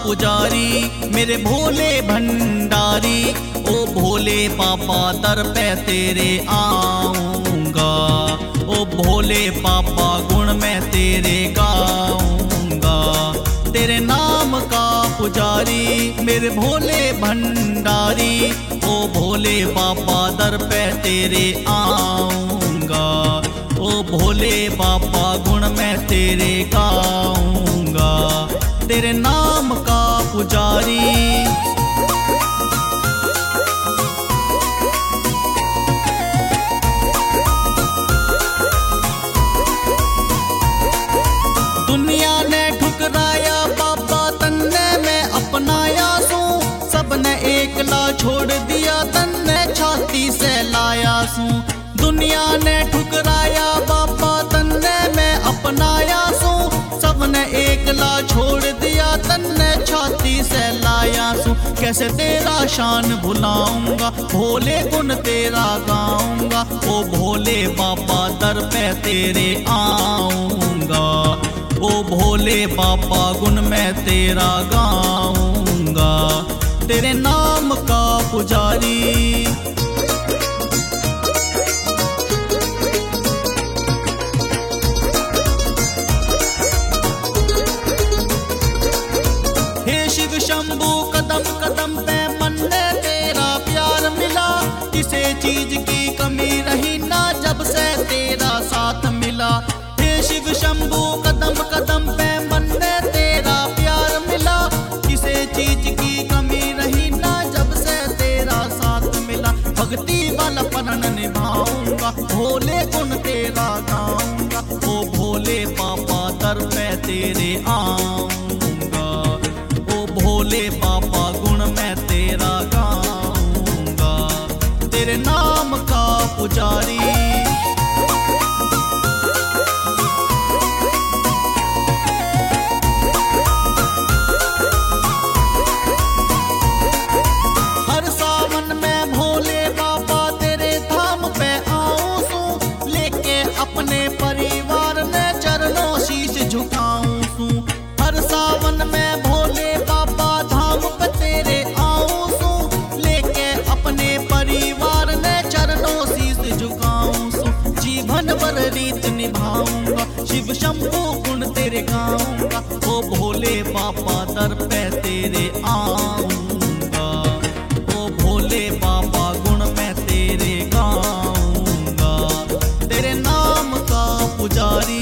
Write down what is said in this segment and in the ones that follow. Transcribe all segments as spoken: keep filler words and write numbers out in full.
पुजारी, मेरे भोले भंडारी। ओ भोले पापा दर पे तेरे आऊंगा, ओ भोले पापा गुण मैं तेरे गाऊंगा। तेरे नाम का पुजारी, मेरे भोले भंडारी। ओ भोले पापा दर पे तेरे आऊंगा, ओ भोले पापा गुण मैं तेरे गाऊंगा। तेरे नाम का पुजारी। दुनिया ने ठुकराया बाबा तन्ने मैं अपनाया सू, सबने एकला छोड़ दिया तन्ने छाती से लाया सू। दुनिया ने ठुकराया बाबा तन्ने मैं अपनाया सू, सबने एकला छोड़ दिया तन्ने छाती से लाया सू। कैसे तेरा शान भुलाऊंगा, भोले गुण तेरा गाऊंगा। ओ भोले बाबा दर पे तेरे आऊंगा, ओ भोले बाबा गुण मैं तेरा गाऊंगा। तेरे नाम का पुजारी। हे शिव शंभू कदम कदम पे मन में तेरा प्यार मिला, किसी चीज की कमी रही ना जब से तेरा साथ मिला। हे शिव शंभू कदम कदम पे मन में तेरा प्यार मिला, किसी चीज की कमी रही ना जब से तेरा साथ मिला। भक्ति वाला परण निभाऊंगा, भोले गुण तेरा गाऊंगा। ओ भोले पापा दर पे तेरे आऊंगा, ओ भोले पापा गुण मैं तेरा गाऊंगा। तेरे नाम का पुजारी। अपने परिवार में चरणों शीश झुकाऊं सू, हर सावन में भोले बाबा धाम पे तेरे आऊं सू। लेके अपने परिवार में चरणों शीश झुकाऊं सू, जीवन भर रीत निभाऊंगा। शिव शंभू गुण तेरे गाऊंगा, ओ भोले बाबा दर पे तेरे आऊंगा, ओ भोले बाबा गुण मैं तेरे गाऊंगा। तेरे नाम का पुजारी।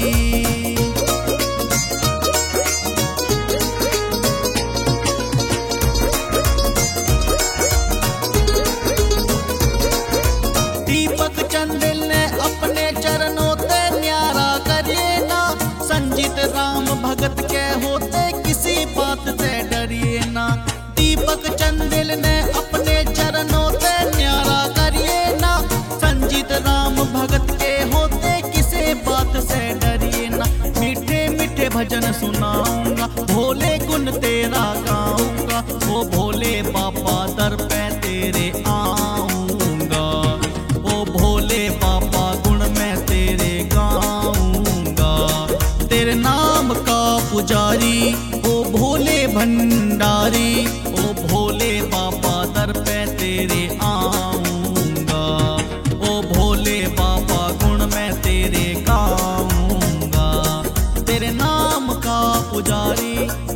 दीपक चंदिल ने अपने चरणों ते न्यारा करिए ना, संजीत राम भगत के होते किसी बात से डरिए ना। दीपक चंदिल ने अपने चरणों ते न्यारा करिए ना, संजीत राम भगत के होते किसी बात से डरिए ना। मीठे मीठे भजन सुनाऊंगा, भोले गुण तेरा गाऊंगा। ओ भोले बाबा दर पे तेरे आऊंगा, ओ भोले बाबा गुण मैं तेरे गाऊंगा। तेरे नाम का पुजारी, ओ भोले भंडारी। ओ भोले बाबा दर पे तेरे आऊंगा, ओ भोले बाबा गुण मैं तेरे गाऊंगा। तेरे नाम का पुजारी।